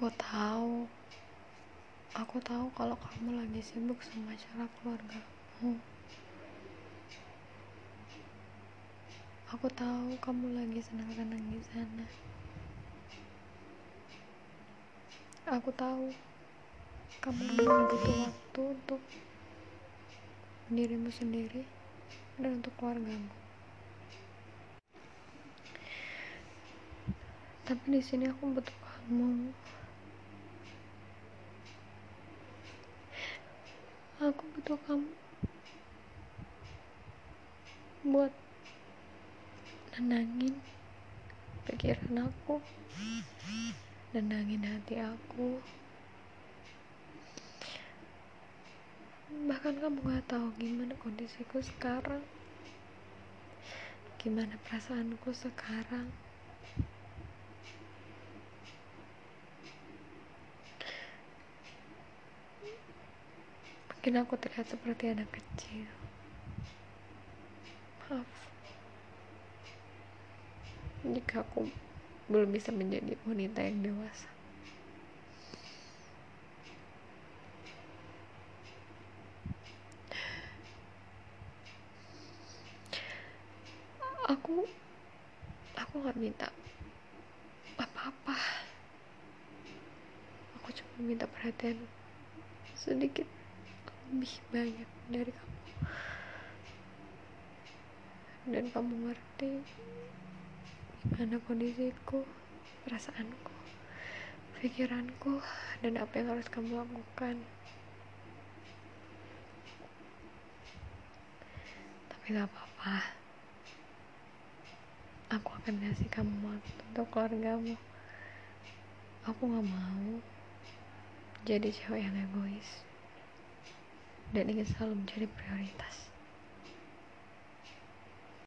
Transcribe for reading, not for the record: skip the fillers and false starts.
Aku tahu, aku tahu kalau kamu lagi sibuk sama acara keluargamu. Aku tahu kamu lagi senang-senang di sana. Aku tahu kamu memang butuh waktu untuk dirimu sendiri dan untuk keluargamu. Tapi di sini aku butuh kamu. Aku butuh kamu buat nenangin pikiran aku, nenangin hati aku. Bahkan kamu gak tahu gimana kondisiku sekarang, gimana perasaanku sekarang. Mungkin aku terlihat seperti anak kecil. Maaf jika aku belum bisa menjadi wanita yang dewasa. Aku gak minta apa-apa. Aku cuma minta perhatian sedikit lebih banyak dari kamu. Dan kamu ngerti gimana kondisiku, perasaanku, pikiranku, dan apa yang harus kamu lakukan. Tapi gak apa-apa, aku akan kasih kamu waktu untuk keluargamu. Aku gak mau jadi cewek yang egois dan ingin selalu menjadi prioritas.